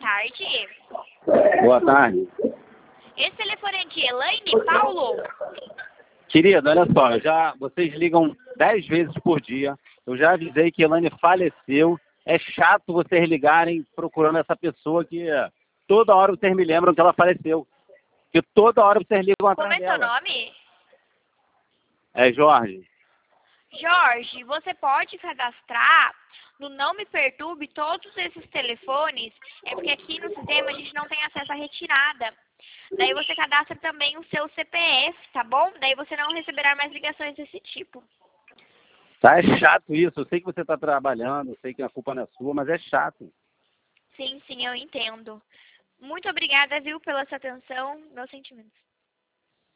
tarde. Boa tarde. Esse telefone é de Elaine, Paulo? Querida, olha só, vocês ligam 10 vezes por dia. Eu já avisei que Elaine faleceu. É chato vocês ligarem procurando essa pessoa que toda hora vocês me lembram que ela faleceu. Que toda hora vocês ligam Como atrás é seu dela. nome? É Jorge. Jorge, você pode cadastrar no Não Me Perturbe todos esses telefones, é porque aqui no sistema a gente não tem acesso à retirada. Daí você cadastra também o seu CPF, tá bom? Daí você não receberá mais ligações desse tipo. Tá, é chato isso. Eu sei que você está trabalhando, eu sei que a culpa não é sua, mas é chato. Sim, eu entendo. Muito obrigada, viu, pela sua atenção. Meus sentimentos.